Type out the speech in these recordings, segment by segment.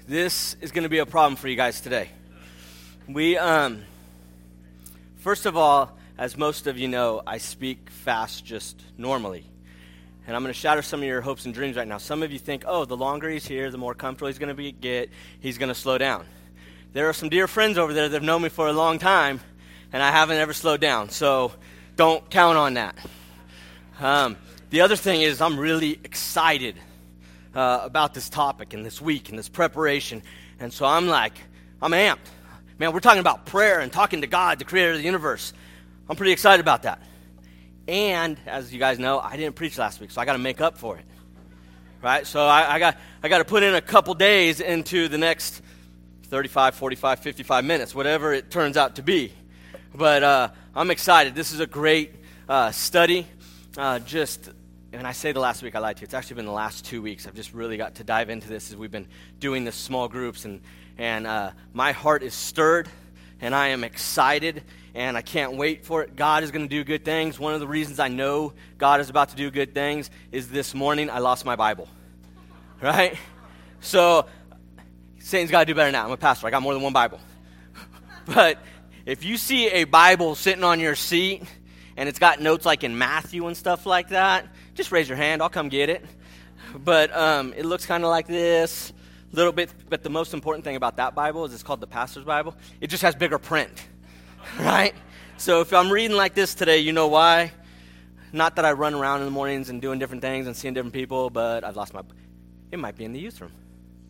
This is going to be a problem for you guys today. We, first of all, as most of you know, I speak fast just normally. And I'm going to shatter some of your hopes and dreams right now. Some of you think, oh, the longer he's here, the more comfortable he's going to get, he's going to slow down. There are some dear friends over there that have known me for a long time, and I haven't ever slowed down. So don't count on that. The other thing is I'm really excited about this topic and this week and this preparation. And so I'm amped. Man, we're talking about prayer and talking to God, the creator of the universe. I'm pretty excited about that. And as you guys know, I didn't preach last week, so I got to make up for it. Right? So I got to put in a couple days into the next 35, 45, 55 minutes, whatever it turns out to be. But I'm excited. This is a great study. And I say the last week, I lied to you. It's actually been the last 2 weeks. I've just really got to dive into this as we've been doing this small groups. And my heart is stirred, and I am excited, and I can't wait for it. God is going to do good things. One of the reasons I know God is about to do good things is this morning I lost my Bible. Right? So Satan's got to do better now. I'm a pastor. I got more than one Bible. But if you see a Bible sitting on your seat, and it's got notes like in Matthew and stuff like that, just raise your hand. I'll come get it. But it looks kind of like this, a little bit. But the most important thing about that Bible is it's called the Pastor's Bible. It just has bigger print, right? So if I'm reading like this today, you know why. Not that I run around in the mornings and doing different things and seeing different people, but I've lost my. It might be in the youth room.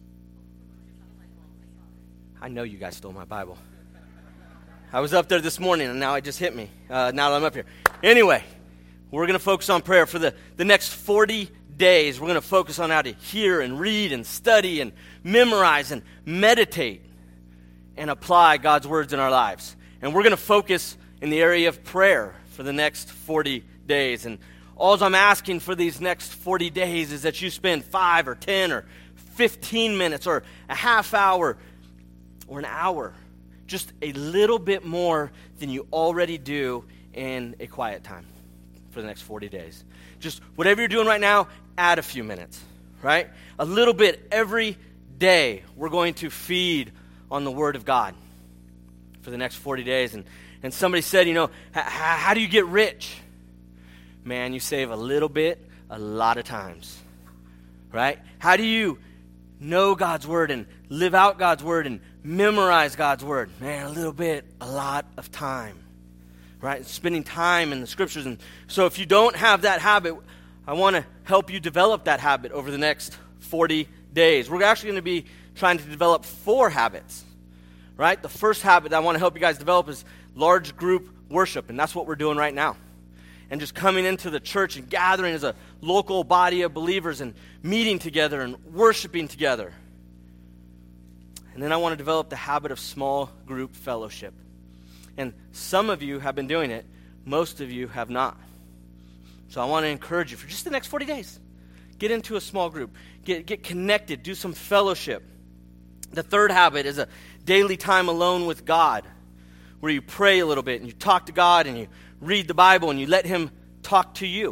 I know you guys stole my Bible. I was up there this morning, and now it just hit me, now that I'm up here. Anyway, we're going to focus on prayer. For the next 40 days, we're going to focus on how to hear and read and study and memorize and meditate and apply God's words in our lives. And we're going to focus in the area of prayer for the next 40 days. And all I'm asking for these next 40 days is that you spend 5 or 10 or 15 minutes or a half hour or an hour, just a little bit more than you already do in a quiet time for the next 40 days. Just whatever you're doing right now, add a few minutes, right? A little bit every day. We're going to feed on the Word of God for the next 40 days. And somebody said, how do you get rich? Man, you save a little bit a lot of times, right? How do you know God's Word and live out God's Word and memorize God's Word? Man, a little bit, a lot of time, right? Spending time in the Scriptures. And so if you don't have that habit, I want to help you develop that habit over the next 40 days. We're actually going to be trying to develop 4 habits, right? The first habit that I want to help you guys develop is large group worship, and that's what we're doing right now. And just coming into the church and gathering as a local body of believers and meeting together and worshiping together. And then I want to develop the habit of small group fellowship. And some of you have been doing it. Most of you have not. So I want to encourage you for just the next 40 days. Get into a small group. Get connected. Do some fellowship. The third habit is a daily time alone with God, where you pray a little bit and you talk to God and you read the Bible and you let Him talk to you.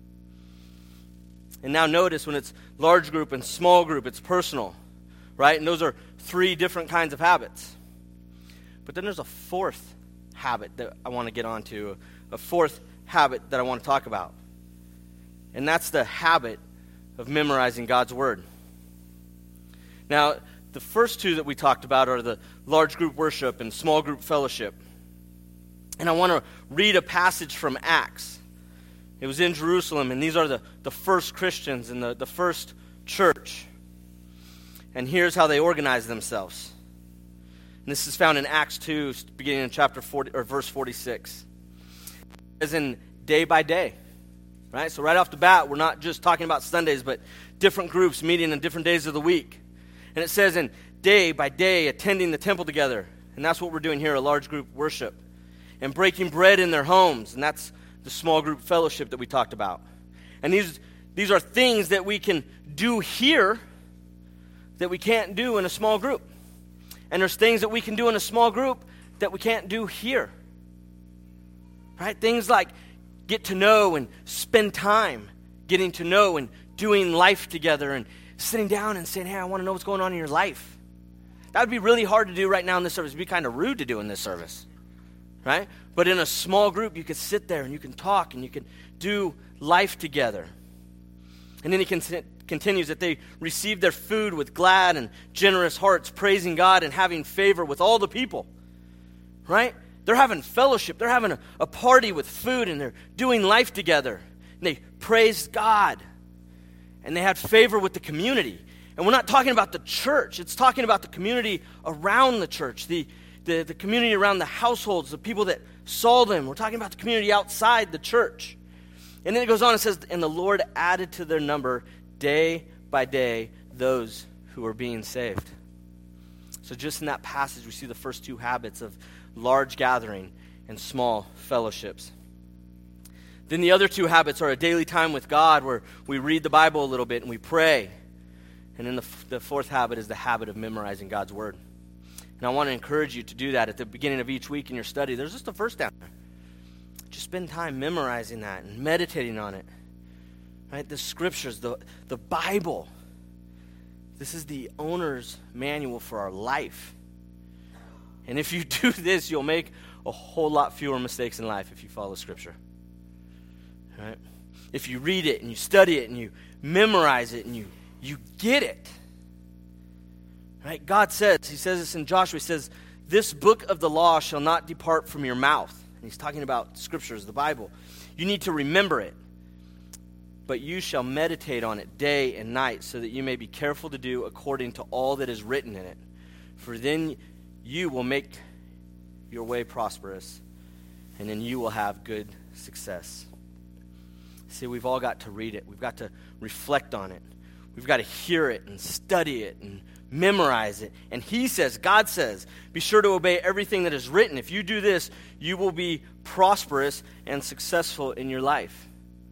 And now notice when it's large group and small group, it's personal, right? And those are 3 different kinds of habits. But then there's a fourth habit that I want to get onto, a fourth habit that I want to talk about. And that's the habit of memorizing God's Word. Now, the first 2 that we talked about are the large group worship and small group fellowship. And I want to read a passage from Acts. It was in Jerusalem, and these are the first Christians in the first church. And here's how they organized themselves. And this is found in Acts 2, beginning in chapter 40 or verse 46. As in day by day, right? So right off the bat, we're not just talking about Sundays, but different groups meeting on different days of the week. And it says in day by day, attending the temple together. And that's what we're doing here, a large group worship. And breaking bread in their homes. And that's the small group fellowship that we talked about. And these are things that we can do here that we can't do in a small group. And there's things that we can do in a small group that we can't do here. Right? Things like get to know and spend time getting to know and doing life together and sitting down and saying, hey, I want to know what's going on in your life. That would be really hard to do right now in this service. It'd be kind of rude to do in this service, right? But in a small group, you could sit there and you can talk and you can do life together. And then he continues that they received their food with glad and generous hearts, praising God and having favor with all the people, right? They're having fellowship. They're having a party with food, and they're doing life together. And they praised God, and they had favor with the community. And we're not talking about the church. It's talking about the community around the church, the community around the households, the people that saw them. We're talking about the community outside the church. And then it goes on and says, and the Lord added to their number day by day those who were being saved. So just in that passage, we see the first two habits of large gathering and small fellowships. Then the other two habits are a daily time with God where we read the Bible a little bit and we pray. And then the fourth habit is the habit of memorizing God's word. And I want to encourage you to do that at the beginning of each week in your study. There's just a verse down there. Just spend time memorizing that and meditating on it. Right? The scriptures, the Bible. This is the owner's manual for our life. And if you do this, you'll make a whole lot fewer mistakes in life if you follow scripture. Right? If you read it and you study it and you memorize it and you get it. Right? God says, he says this in Joshua, he says, this book of the law shall not depart from your mouth. And he's talking about scriptures, the Bible. You need to remember it. But you shall meditate on it day and night so that you may be careful to do according to all that is written in it. For then you will make your way prosperous, and then you will have good success. See, we've all got to read it. We've got to reflect on it. We've got to hear it and study it and memorize it. And he says, God says, be sure to obey everything that is written. If you do this, you will be prosperous and successful in your life.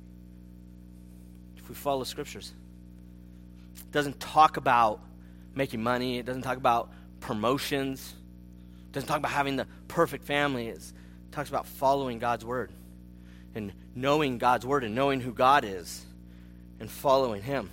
If we follow scriptures. It doesn't talk about making money. It doesn't talk about promotions. It doesn't talk about having the perfect family. It talks about following God's word and knowing God's word and knowing who God is and following him.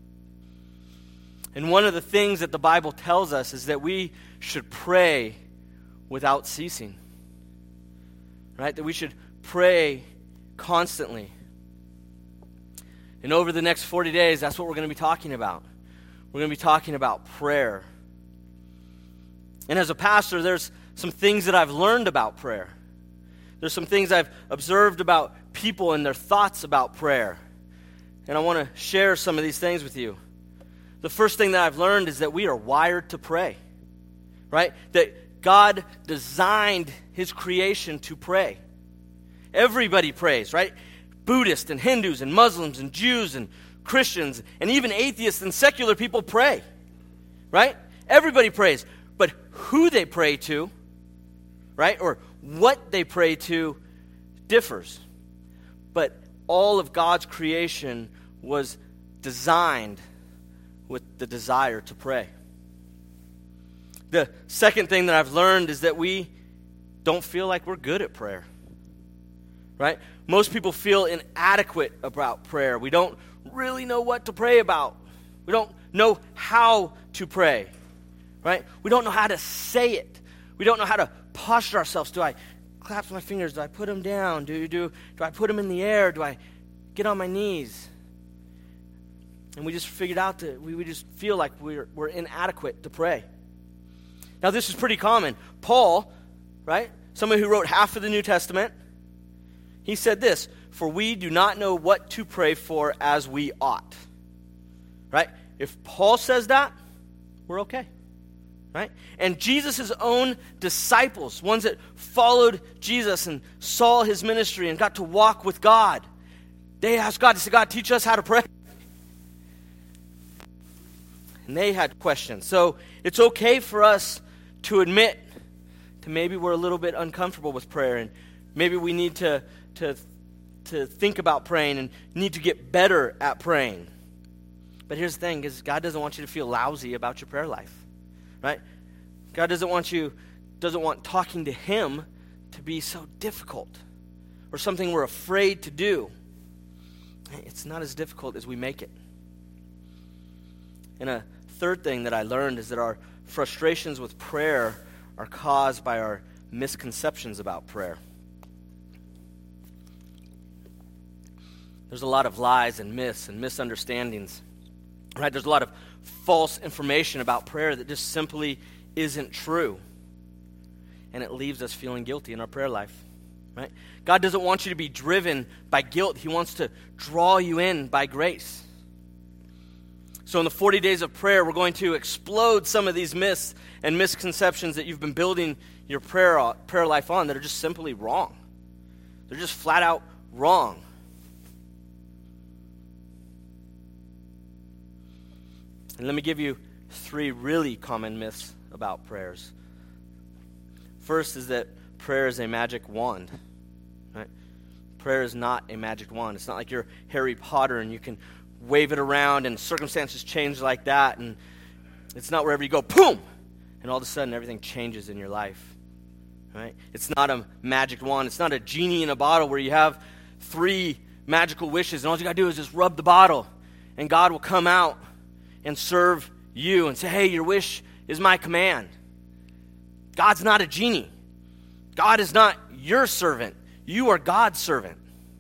And one of the things that the Bible tells us is that we should pray without ceasing. Right? That we should pray constantly. And over the next 40 days, that's what we're going to be talking about. We're going to be talking about prayer. And as a pastor, there's some things that I've learned about prayer. There's some things I've observed about people and their thoughts about prayer. And I want to share some of these things with you. The first thing that I've learned is that we are wired to pray, right? That God designed his creation to pray. Everybody prays, right? Buddhists and Hindus and Muslims and Jews and Christians and even atheists and secular people pray, right? Everybody prays. But who they pray to, right, or what they pray to differs. But all of God's creation was designed with the desire to pray. The second thing that I've learned is that we don't feel like we're good at prayer. Right? Most people feel inadequate about prayer. We don't really know what to pray about. We don't know how to pray. Right? We don't know how to say it. We don't know how to posture ourselves. Do I clap my fingers? Do I put them down? Do I put them in the air? Do I get on my knees? And we just figured out that we just feel like we're inadequate to pray. Now, this is pretty common. Paul, right, somebody who wrote half of the New Testament, he said this, for we do not know what to pray for as we ought. Right? If Paul says that, we're okay. Right? And Jesus' own disciples, ones that followed Jesus and saw his ministry and got to walk with God, they asked God, they said, God, teach us how to pray. And they had questions. So it's okay for us to admit to maybe we're a little bit uncomfortable with prayer, and maybe we need to think about praying and need to get better at praying. But here's the thing, is God doesn't want you to feel lousy about your prayer life. Right? God doesn't want talking to him to be so difficult or something we're afraid to do. It's not as difficult as we make it. And a third thing that I learned is that our frustrations with prayer are caused by our misconceptions about prayer. There's a lot of lies and myths and misunderstandings, right? There's a lot of false information about prayer that just simply isn't true. And it leaves us feeling guilty in our prayer life, right? God doesn't want you to be driven by guilt. He wants to draw you in by grace. So in the 40 days of prayer, we're going to explode some of these myths and misconceptions that you've been building your prayer life on that are just simply wrong. They're just flat out wrong. And let me give you 3 really common myths about prayers. First is that prayer is a magic wand. Right? Prayer is not a magic wand. It's not like you're Harry Potter and you can wave it around and circumstances change like that. And it's not wherever you go, boom, and all of a sudden everything changes in your life. Right? It's not a magic wand. It's not a genie in a bottle where you have 3 magical wishes and all you got to do is just rub the bottle and God will come out and serve you and say, hey, your wish is my command. God's not a genie. God is not your servant. You are God's servant.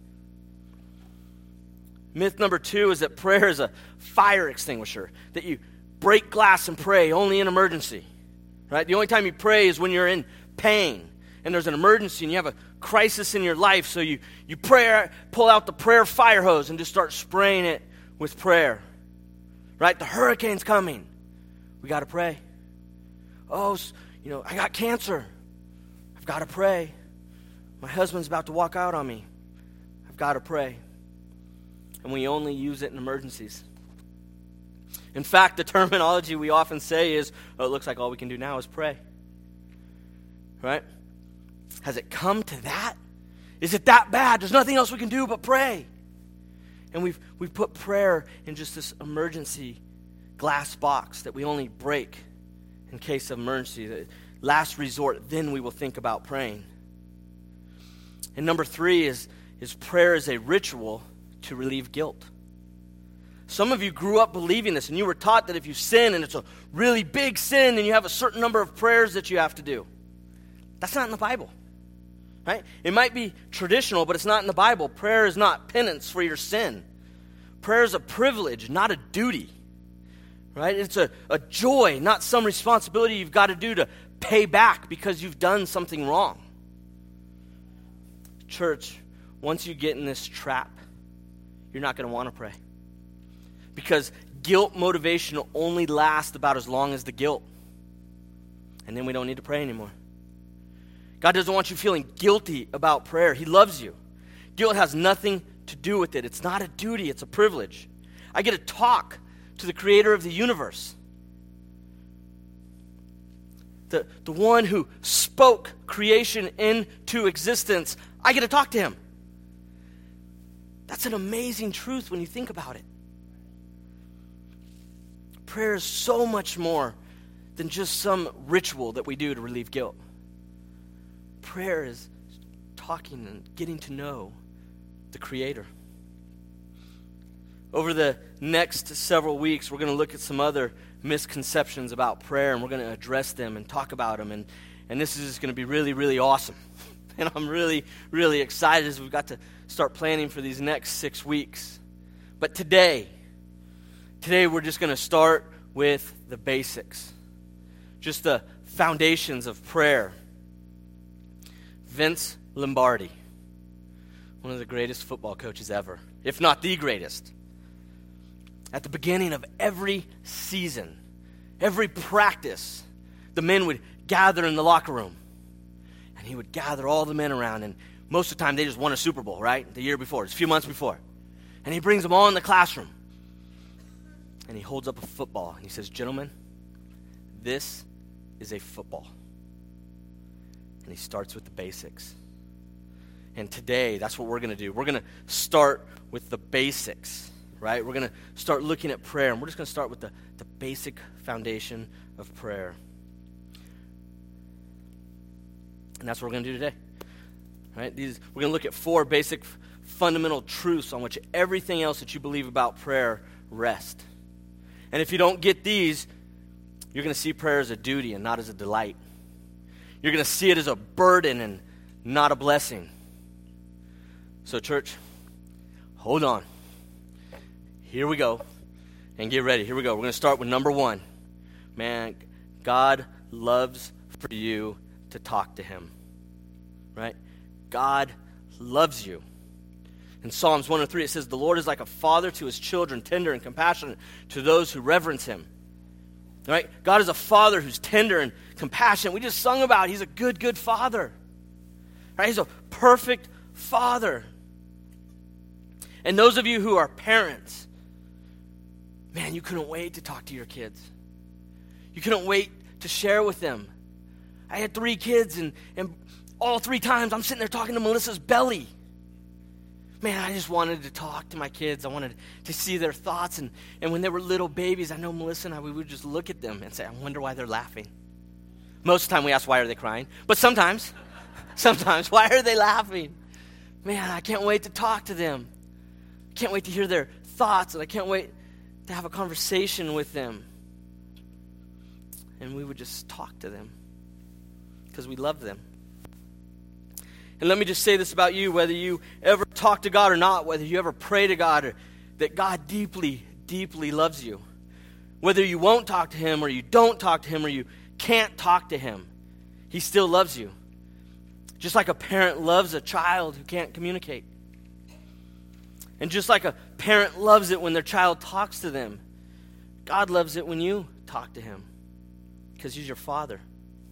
Myth number 2 is that prayer is a fire extinguisher, that you break glass and pray only in emergency. Right? The only time you pray is when you're in pain and there's an emergency and you have a crisis in your life, so you pray, pull out the prayer fire hose and just start spraying it with prayer. Right? The hurricane's coming. We got to pray. Oh, I got cancer. I've got to pray. My husband's about to walk out on me. I've got to pray. And we only use it in emergencies. In fact, the terminology we often say is, oh, it looks like all we can do now is pray. Right? Has it come to that? Is it that bad? There's nothing else we can do but pray. And we've put prayer in just this emergency glass box that we only break in case of emergency. The last resort, then we will think about praying. And number 3 is prayer is a ritual to relieve guilt. Some of you grew up believing this, and you were taught that if you sin, and it's a really big sin, and you have a certain number of prayers that you have to do. That's not in the Bible. Right? It might be traditional, but it's not in the Bible. Prayer is not penance for your sin. Prayer is a privilege, not a duty. Right? It's a joy, not some responsibility you've got to do to pay back because you've done something wrong. Church, once you get in this trap, you're not going to want to pray. Because guilt motivation will only last about as long as the guilt. And then we don't need to pray anymore. God doesn't want you feeling guilty about prayer. He loves you. Guilt has nothing to do with it. It's not a duty, it's a privilege. I get to talk to the creator of the universe. The one who spoke creation into existence. I get to talk to him. That's an amazing truth when you think about it. Prayer is so much more than just some ritual that we do to relieve guilt. Prayer is talking and getting to know the Creator. Over the next several weeks, we're going to look at some other misconceptions about prayer, and we're going to address them and talk about them. And this is just going to be really, really awesome. And I'm really, really excited as we've got to start planning for these next 6 weeks. But today we're just going to start with the basics. Just the foundations of prayer. Vince Lombardi, one of the greatest football coaches ever, if not the greatest. At the beginning of every season, every practice, the men would gather in the locker room. And he would gather all the men around. And most of the time, they just won a Super Bowl, right? The year before, just a few months before. And he brings them all in the classroom. And he holds up a football. And he says, gentlemen, this is a football. And he starts with the basics. And today, that's what we're going to do. We're going to start with the basics, right? We're going to start looking at prayer. And we're just going to start with the basic foundation of prayer. And that's what we're going to do today. Right? We're going to look at 4 basic fundamental truths on which everything else that you believe about prayer rests. And if you don't get these, you're going to see prayer as a duty and not as a delight. You're going to see it as a burden and not a blessing. So church, hold on. Here we go. And get ready. Here we go. We're going to start with number 1. Man, God loves for you to talk to him. Right? God loves you. In Psalms 103, it says, the Lord is like a father to his children, tender and compassionate to those who reverence him. Right? God is a father who's tender and compassionate. We just sung about it. He's a good, good father. Right? He's a perfect father. And those of you who are parents, man, you couldn't wait to talk to your kids. You couldn't wait to share with them. I had 3 kids, and all 3 times I'm sitting there talking to Melissa's belly. Man, I just wanted to talk to my kids. I wanted to see their thoughts. And when they were little babies, I know Melissa and we would just look at them and say, I wonder why they're laughing. Most of the time we ask, why are they crying? But sometimes, why are they laughing? Man, I can't wait to talk to them. I can't wait to hear their thoughts, and I can't wait to have a conversation with them. And we would just talk to them because we love them. And let me just say this about you, whether you ever talk to God or not, whether you ever pray to God, or that God deeply, deeply loves you. Whether you won't talk to him, or you don't talk to him, or you can't talk to him, he still loves you. Just like a parent loves a child who can't communicate. And just like a parent loves it when their child talks to them, God loves it when you talk to him, because he's your father.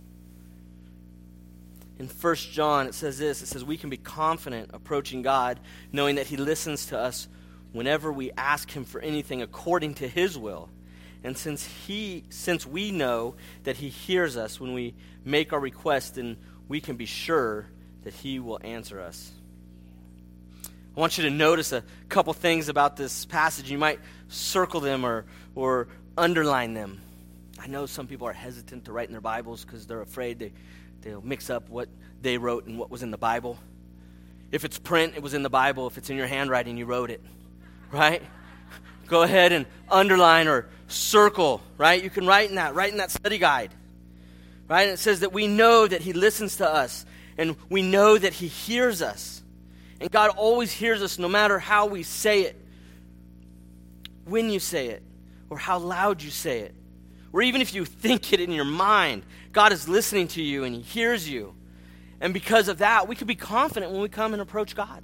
In 1 John, it says this. It says, we can be confident approaching God, knowing that he listens to us whenever we ask him for anything according to his will. And since we know that he hears us when we make our request, then we can be sure that he will answer us. I want you to notice a couple things about this passage. You might circle them or underline them. I know some people are hesitant to write in their Bibles because they're afraid they'll mix up what they wrote and what was in the Bible. If it's print, it was in the Bible. If it's in your handwriting, you wrote it, right? Go ahead and underline or circle, right? You can write in that study guide, right? And it says that we know that he listens to us, and we know that he hears us. And God always hears us no matter how we say it, when you say it, or how loud you say it. Or even if you think it in your mind, God is listening to you and he hears you. And because of that, we can be confident when we come and approach God.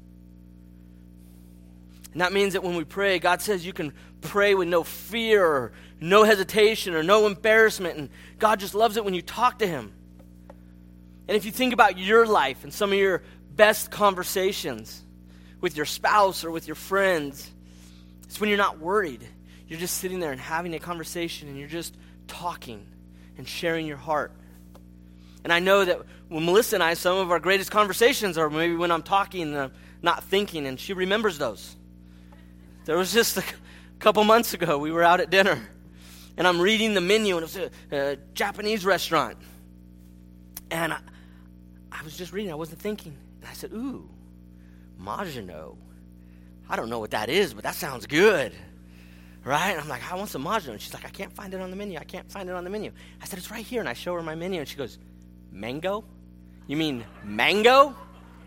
And that means that when we pray, God says you can pray with no fear or no hesitation or no embarrassment. And God just loves it when you talk to him. And if you think about your life and some of your best conversations with your spouse or with your friends, it's when you're not worried. You're just sitting there and having a conversation, and you're just talking and sharing your heart. And I know that when Melissa and I, some of our greatest conversations are maybe when I'm talking and I'm not thinking, and she remembers those. There was just a couple months ago, we were out at dinner, and I'm reading the menu, and it was a Japanese restaurant. And I was just reading, I wasn't thinking. And I said, ooh, Majino. I don't know what that is, but that sounds good. Right? And I'm like, I want some Majino. And she's like, I can't find it on the menu. I said, it's right here. And I show her my menu. And she goes, mango? You mean mango?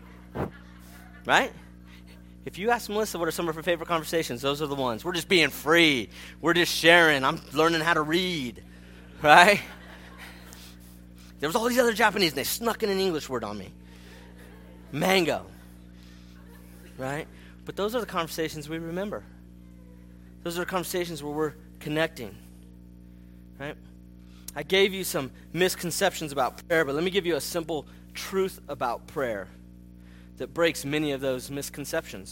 Right? If you ask Melissa what are some of her favorite conversations, those are the ones. We're just being free. We're just sharing. I'm learning how to read. Right? There was all these other Japanese, and they snuck in an English word on me. Mango. Right? But those are the conversations we remember. Those are the conversations where we're connecting, right? I gave you some misconceptions about prayer, but let me give you a simple truth about prayer that breaks many of those misconceptions.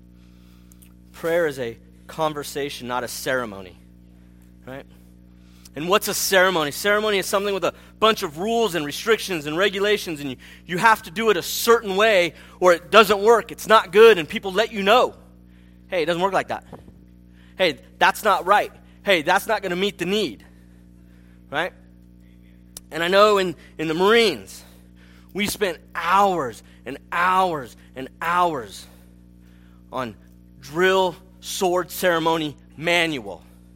Prayer is a conversation, not a ceremony, right? And what's a ceremony? Ceremony is something with a bunch of rules and restrictions and regulations, and you have to do it a certain way or it doesn't work. It's not good, and people let you know. Hey, it doesn't work like that. Hey, that's not right. Hey, that's not going to meet the need, right? And I know in the Marines, we spent hours and hours and hours on drill sword ceremony manual,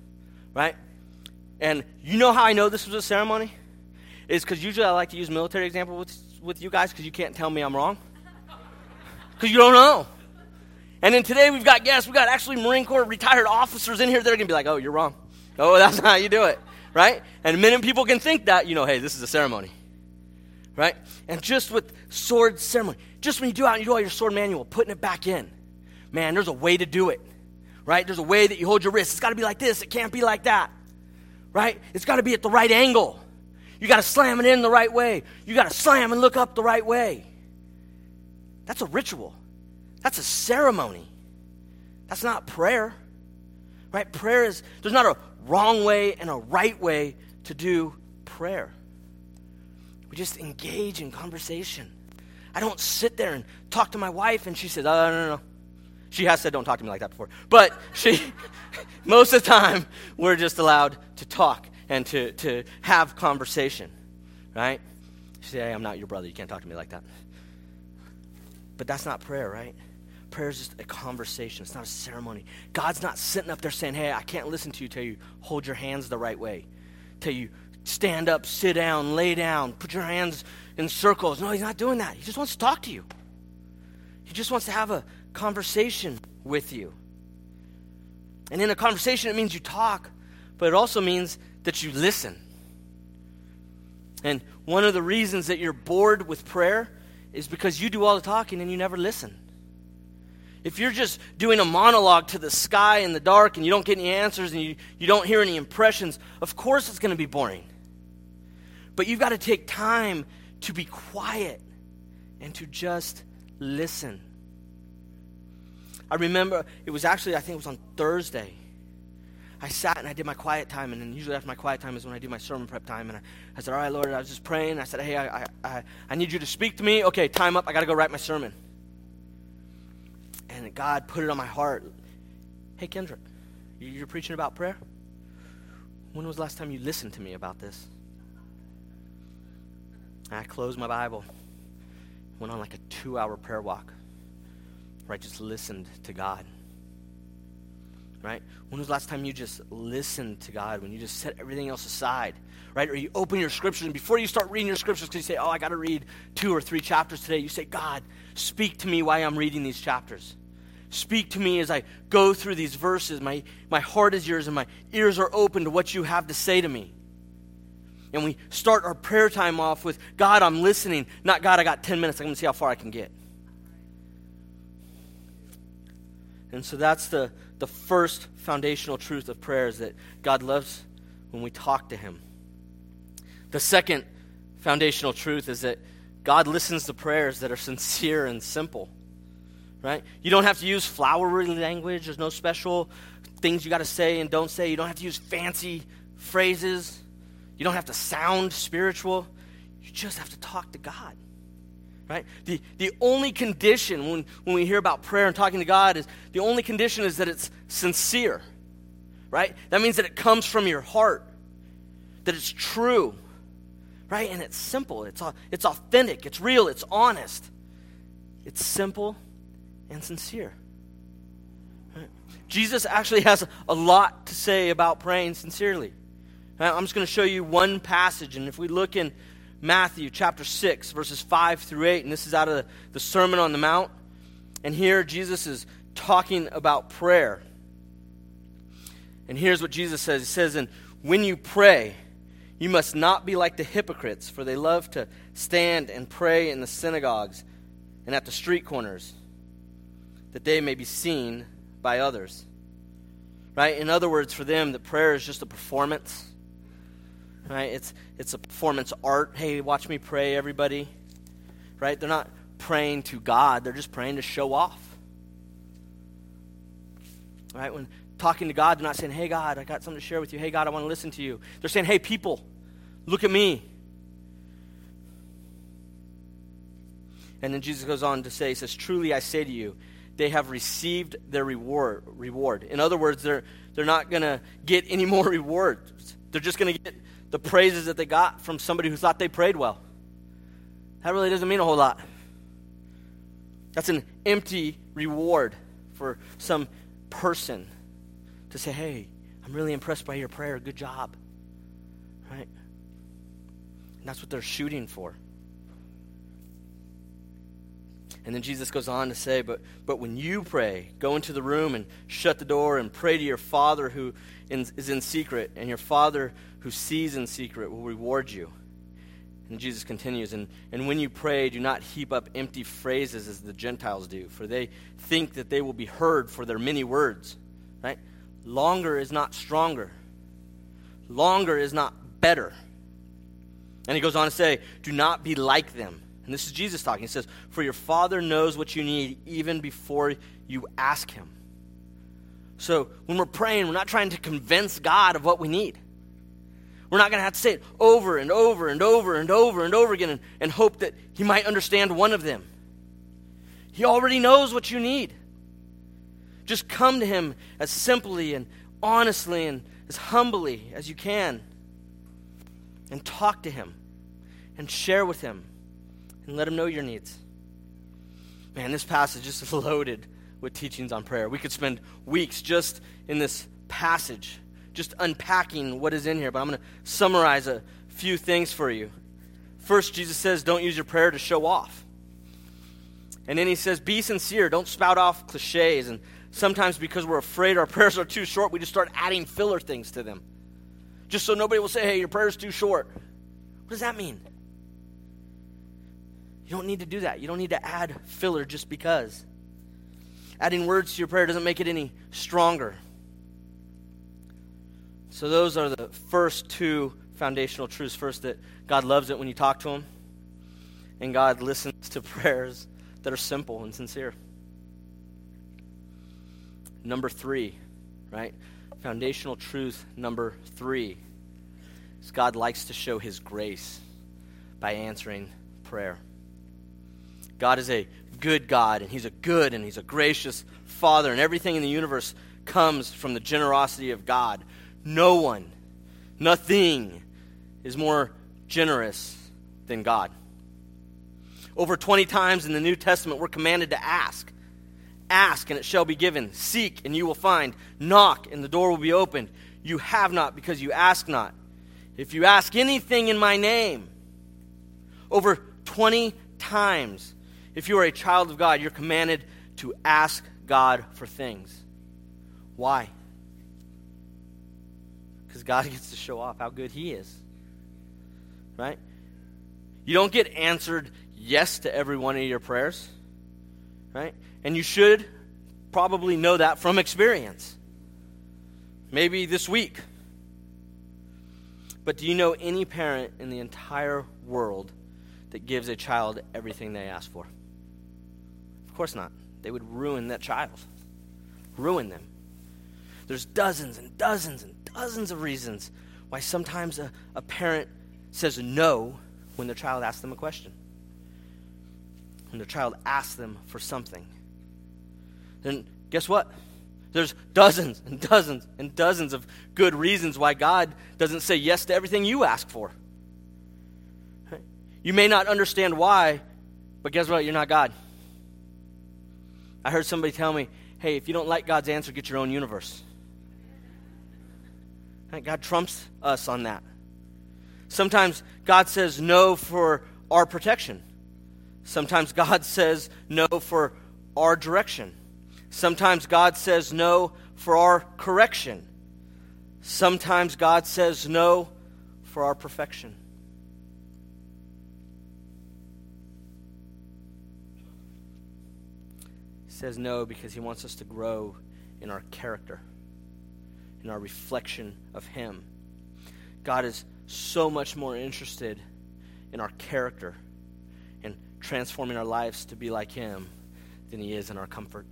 right? And you know how I know this was a ceremony? Is because usually I like to use military example with you guys because you can't tell me I'm wrong. Because you don't know. And then today we've got guests. We've got actually Marine Corps retired officers in here. They're going to be like, oh, you're wrong. Oh, that's not how you do it, right? And the minute people can think that, hey, this is a ceremony, right? And just with sword ceremony, just when you do all your sword manual, putting it back in, man, there's a way to do it, right? There's a way that you hold your wrist. It's got to be like this. It can't be like that, right? It's got to be at the right angle. You got to slam it in the right way. You got to slam and look up the right way. That's a ritual. That's a ceremony. That's not prayer, right? Prayer is, there's not a wrong way and a right way to do prayer. We just engage in conversation. I don't sit there and talk to my wife and she says, oh, no. She has said don't talk to me like that before. But most of the time, we're just allowed to talk and to have conversation, right? She said, hey, I'm not your brother. You can't talk to me like that. But that's not prayer, right? Prayer is just a conversation. It's not a ceremony. God's not sitting up there saying, hey, I can't listen to you till you hold your hands the right way, till you stand up, sit down, lay down, put your hands in circles. No, he's not doing that. He just wants to talk to you. He just wants to have a conversation with you. And in a conversation, it means you talk, but it also means that you listen. And one of the reasons that you're bored with prayer is because you do all the talking and you never listen. If you're just doing a monologue to the sky in the dark and you don't get any answers and you don't hear any impressions, of course it's going to be boring. But you've got to take time to be quiet and to just listen. I remember, I think it was on Thursday. I sat and I did my quiet time, and then usually after my quiet time is when I do my sermon prep time. And I said, all right, Lord, I was just praying. I said, hey, I need you to speak to me. Okay, time up. I got to go write my sermon. And God put it on my heart. Hey, Kendrick, you're preaching about prayer? When was the last time you listened to me about this? And I closed my Bible, went on like a 2-hour prayer walk where I just listened to God. Right? When was the last time you just listened to God, when you just set everything else aside? Right? Or you open your scriptures, and before you start reading your scriptures, because you say, I got to read 2 or 3 chapters today, you say, God, speak to me while I'm reading these chapters. Speak to me as I go through these verses. My heart is yours, and my ears are open to what you have to say to me. And we start our prayer time off with, God, I'm listening. Not, God, I got 10 minutes. I'm going to see how far I can get. And so that's the first foundational truth of prayer, is that God loves when we talk to him. The second foundational truth is that God listens to prayers that are sincere and simple. Right? You don't have to use flowery language. There's no special things you got to say and don't say. You don't have to use fancy phrases. You don't have to sound spiritual. You just have to talk to God. Right? The only condition when we hear about prayer and talking to God is, the only condition is that it's sincere. Right? That means that it comes from your heart. That it's true. Right? And it's simple. It's authentic. It's real. It's honest. It's simple and sincere. Right? Jesus actually has a lot to say about praying sincerely. Right? I'm just going to show you one passage, and if we look in Matthew chapter 6, verses 5 through 8, and this is out of the Sermon on the Mount, and here Jesus is talking about prayer. And here's what Jesus says. He says, and when you pray, you must not be like the hypocrites, for they love to stand and pray in the synagogues and at the street corners, that they may be seen by others. Right? In other words, for them, the prayer is just a performance. Right? It's a performance art. Hey, watch me pray, everybody. Right? They're not praying to God. They're just praying to show off. Right? When talking to God, they're not saying, hey, God, I got something to share with you. Hey, God, I want to listen to you. They're saying, hey, people, look at me. And then Jesus goes on to say, he says, truly I say to you, they have received their reward. In other words, they're not going to get any more rewards. They're just going to get the praises that they got from somebody who thought they prayed well. That really doesn't mean a whole lot. That's an empty reward for some person to say, hey, I'm really impressed by your prayer. Good job. Right? And that's what they're shooting for. And then Jesus goes on to say, but when you pray, go into the room and shut the door and pray to your Father who is in secret, and your Father who sees in secret will reward you. And Jesus continues, and when you pray, do not heap up empty phrases as the Gentiles do, for they think that they will be heard for their many words. Right? Longer is not stronger. Longer is not better. And he goes on to say, do not be like them. And this is Jesus talking. He says, for your Father knows what you need even before you ask him. So when we're praying, we're not trying to convince God of what we need. We're not going to have to say it over and over and over and over and over again and hope that he might understand one of them. He already knows what you need. Just come to him as simply and honestly and as humbly as you can. And talk to him. And share with him. And let him know your needs. Man, this passage is loaded with teachings on prayer. We could spend weeks just in this passage, just unpacking what is in here. But I'm going to summarize a few things for you. First, Jesus says, don't use your prayer to show off. And then he says, be sincere. Don't spout off cliches. And sometimes because we're afraid our prayers are too short, we just start adding filler things to them. Just so nobody will say, hey, your prayer's too short. What does that mean? You don't need to do that. You don't need to add filler just because. Adding words to your prayer doesn't make it any stronger. So those are the first two foundational truths. First, that God loves it when you talk to him. And God listens to prayers that are simple and sincere. Number 3, right? Foundational truth number 3 is God likes to show his grace by answering prayer. God is a good God, and he's a good and he's a gracious Father, and everything in the universe comes from the generosity of God. No one, nothing is more generous than God. Over 20 times in the New Testament, we're commanded to ask. Ask, and it shall be given. Seek, and you will find. Knock, and the door will be opened. You have not because you ask not. If you ask anything in my name, over 20 times, if you are a child of God, you're commanded to ask God for things. Why? Because God gets to show off how good he is. Right? You don't get answered yes to every one of your prayers. Right? And you should probably know that from experience. Maybe this week. But do you know any parent in the entire world that gives a child everything they ask for? Of course not. They would ruin that child. Ruin them. There's dozens and dozens and dozens of reasons why sometimes a parent says no when their child asks them a question. When their child asks them for something. Then guess what? There's dozens and dozens and dozens of good reasons why God doesn't say yes to everything you ask for. You may not understand why, but guess what? You're not God. I heard somebody tell me, hey, if you don't like God's answer, get your own universe. God trumps us on that. Sometimes God says no for our protection. Sometimes God says no for our direction. Sometimes God says no for our correction. Sometimes God says no for our perfection. He says no because he wants us to grow in our character, in our reflection of him. God is so much more interested in our character and transforming our lives to be like him than he is in our comfort.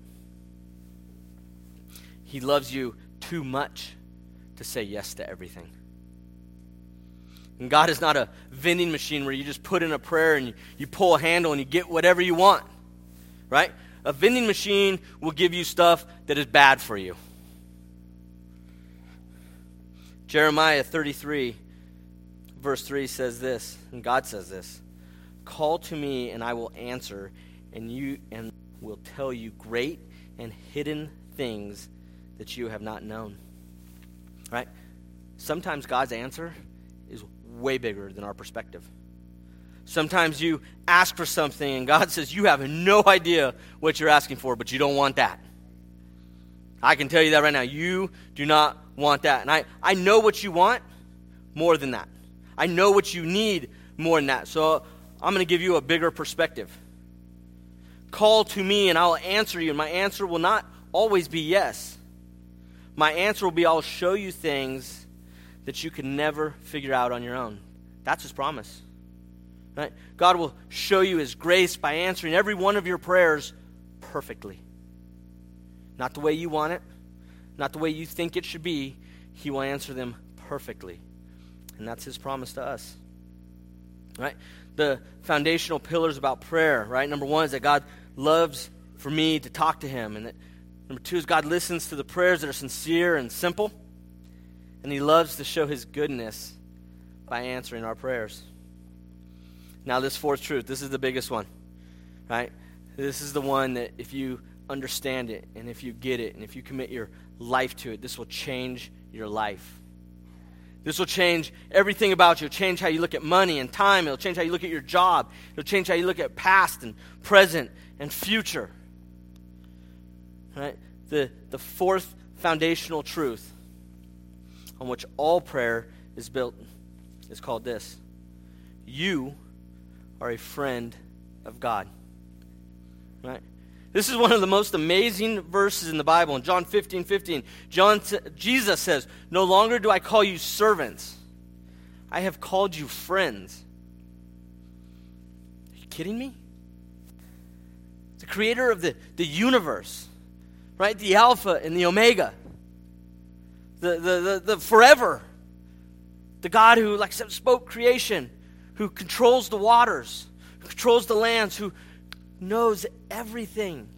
He loves you too much to say yes to everything. And God is not a vending machine where you just put in a prayer and you pull a handle and you get whatever you want, right? A vending machine will give you stuff that is bad for you. Jeremiah 33, verse 3 says this, and God says this, "Call to me and I will answer, and will tell you great and hidden things that you have not known." sometimes God's answer is way bigger than our perspective. Sometimes you ask for something and God says, you have no idea what you're asking for, but you don't want that. I can tell you that right now. You do not want that. And I know what you want more than that. I know what you need more than that. So I'm going to give you a bigger perspective. Call to me and I'll answer you. And my answer will not always be yes. My answer will be I'll show you things that you can never figure out on your own. That's his promise. Right? God will show you his grace by answering every one of your prayers perfectly. Not the way you want it, not the way you think it should be. He will answer them perfectly. And that's his promise to us. Right? The foundational pillars about prayer, right? Number one is that God loves for me to talk to him. And that, number two is God listens to the prayers that are sincere and simple. And he loves to show his goodness by answering our prayers. Now this fourth truth, this is the biggest one, right? This is the one that if you understand it and if you get it and if you commit your life to it, this will change your life. This will change everything about you. It'll change how you look at money and time. It'll change how you look at your job. It'll change how you look at past and present and future. Right? The fourth foundational truth on which all prayer is built is called this. You are a friend of God. Right? This is one of the most amazing verses in the Bible. In John 15:15, Jesus says, "No longer do I call you servants. I have called you friends." Are you kidding me? The creator of the universe, right? The Alpha and the Omega. The forever. The God who, like I said, spoke creation, who controls the waters, who controls the lands, who knows everything.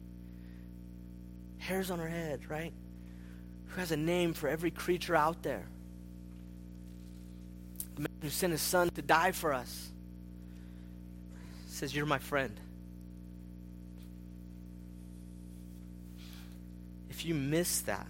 Hairs on our head, right? Who has a name for every creature out there. The man who sent his son to die for us says, "You're my friend." If you miss that,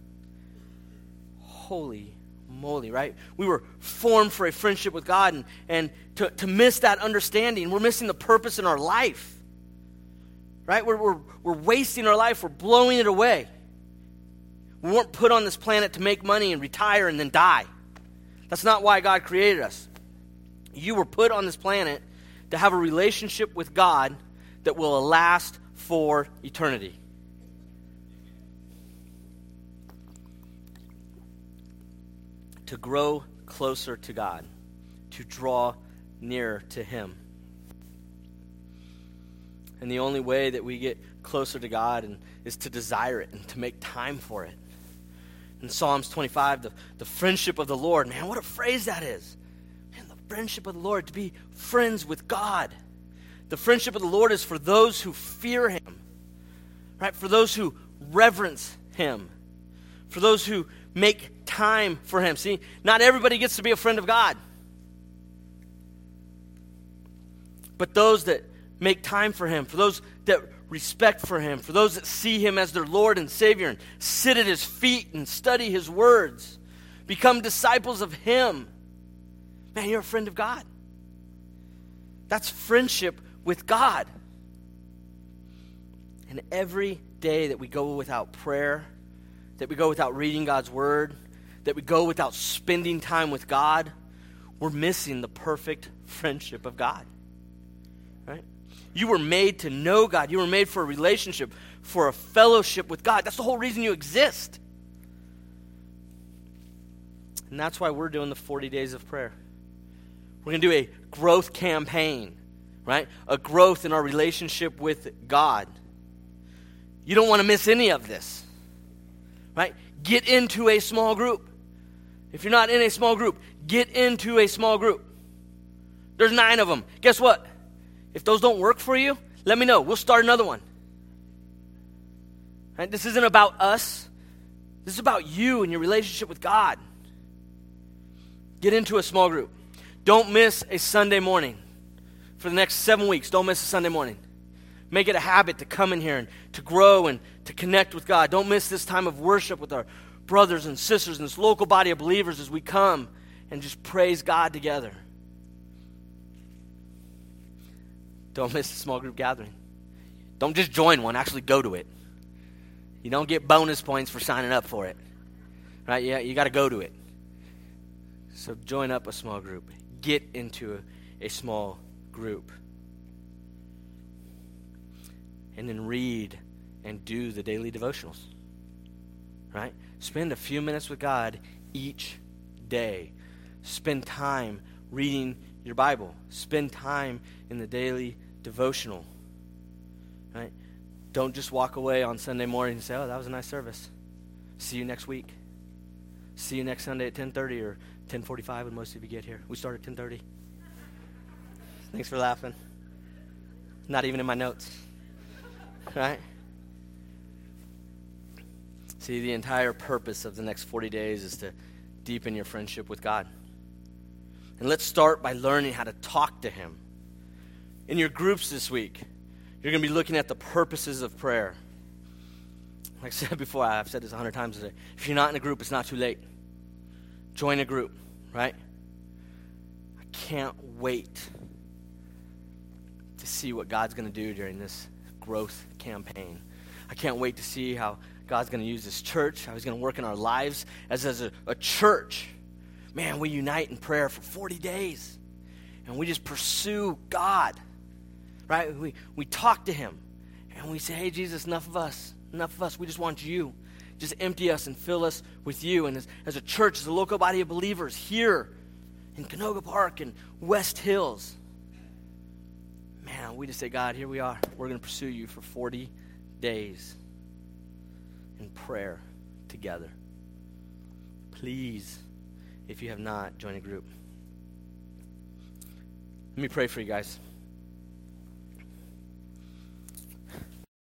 holy moly, right? We were formed for a friendship with God, and to miss that understanding, we're missing the purpose in our life. Right? We're wasting our life. We're blowing it away. We weren't put on this planet to make money and retire and then die. That's not why God created us. You were put on this planet to have a relationship with God that will last for eternity. To grow closer to God. To draw nearer to him. And the only way that we get closer to God is to desire it and to make time for it. In Psalms 25, the friendship of the Lord. Man, what a phrase that is. Man, the friendship of the Lord, to be friends with God. The friendship of the Lord is for those who fear him. Right? For those who reverence him. For those who make time for him. See, not everybody gets to be a friend of God. But those that make time for him, for those that respect for him, for those that see him as their Lord and Savior and sit at his feet and study his words, become disciples of him. Man, you're a friend of God. That's friendship with God. And every day that we go without prayer, that we go without reading God's word, that we go without spending time with God, we're missing the perfect friendship of God. Right? You were made to know God. You were made for a relationship, for a fellowship with God. That's the whole reason you exist. And that's why we're doing the 40 days of prayer. We're going to do a growth campaign, right? A growth in our relationship with God. You don't want to miss any of this, right? Get into a small group. If you're not in a small group, get into a small group. There's 9 of them. Guess what? If those don't work for you, let me know. We'll start another one. Right? This isn't about us. This is about you and your relationship with God. Get into a small group. Don't miss a Sunday morning. For the next 7 weeks, don't miss a Sunday morning. Make it a habit to come in here and to grow and to connect with God. Don't miss this time of worship with our brothers and sisters in this local body of believers as we come and just praise God together. Don't miss a small group gathering. Don't just join one, actually go to it. You don't get bonus points for signing up for it. Right? Yeah, you got to go to it. So join up a small group. Get into a small group. And then read and do the daily devotionals. Right? Spend a few minutes with God each day. Spend time reading your Bible. Spend time in the daily devotional. Right? Don't just walk away on Sunday morning and say, oh, that was a nice service. See you next week. See you next Sunday at 10:30 or 10:45 when most of you get here. We start at 10:30. Thanks for laughing. Not even in my notes. Right? See, the entire purpose of the next 40 days is to deepen your friendship with God. And let's start by learning how to talk to Him. In your groups this week, you're going to be looking at the purposes of prayer. Like I said before, I've said this 100 times today. If you're not in a group, it's not too late. Join a group, right? I can't wait to see what God's going to do during this growth campaign. I can't wait to see how God's going to use this church, how He's going to work in our lives as a church. Man, we unite in prayer for 40 days, and we just pursue God, right? We talk to Him, and we say, hey, Jesus, enough of us. We just want you. Just empty us and fill us with you. And as a church, as a local body of believers here in Canoga Park and West Hills, man, we just say, God, here we are. We're going to pursue you for 40 days in prayer together. Please, if you have not, join a group. Let me pray for you guys.